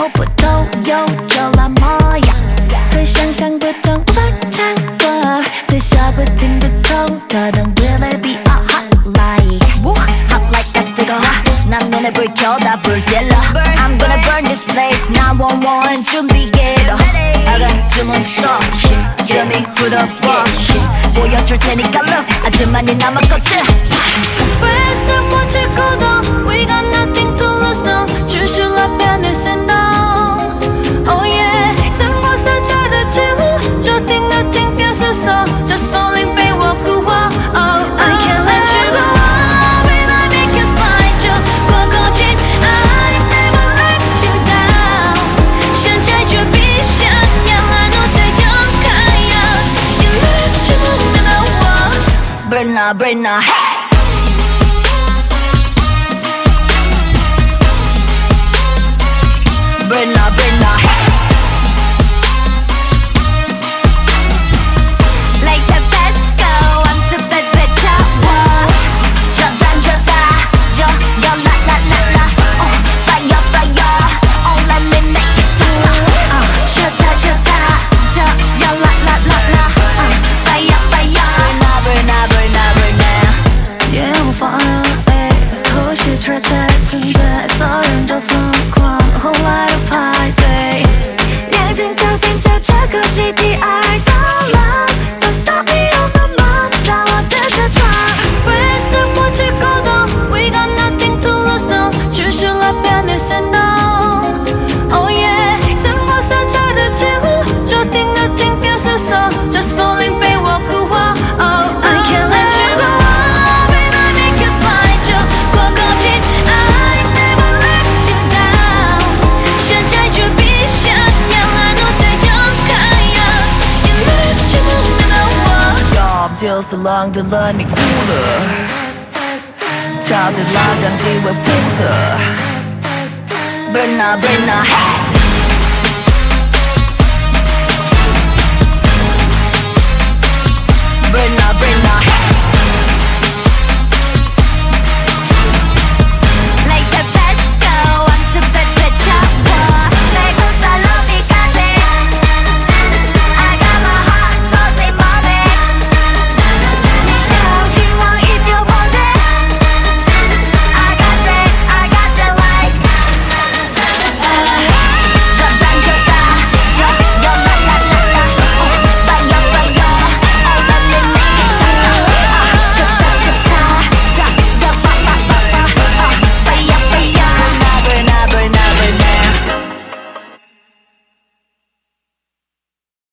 候不都有着了模样，会想象不同无法超过，随手不停的痛，可能 will it be a hot like hot like 가 뜨거 난 눈에 불 켜다 불 질러 I'm gonna burn this place 911 준비해도 아가 주문 써 이름이 흐려봐 보여줄 테니까 look 아주 많이 남았거든 왜 숨못 쉴 거도 We got nothing to lose now 주술 앞에 stand down Oh yeah 승부사 차를 채워 Nothing nothing 펴서서 Just falling back walk the wall Oh I can't let you go When I make you smile 저 꿔꿔진 I never let you down 现在就闭上眼来我再勇敢呀 You look 就不能让我 Brenna Brenna hey Brenna, Brenna, hey Later, let's go I'm too bad, better walk 좋다, 좋다 저, yo, la, la, la, la fire, fire Oh, let me make it through 좋다, 좋다 저, yo, la, la, la, la fire, fire Brenna, Brenna, Brenna Yeah, I'm fire, ayy 呼吸吹吹存在所有人都疯狂后来的派对亮晶照进照这个基地爱上了 Don't stop me on my mom 找我的车窗为什么只够懂 We got nothing to lose now 只是来变得闪动 Oh yeah 怎么撒下的绝户注定的停表示手 Just falling 被我哭忘 Oh I can't let you go When I make you smile 就过够近 I never let you down 现在就闭上眼来我再勇敢呀 You look 就不能让我要就是冷的了你哭了超级拉长机会拼色 Brenna Brenna hey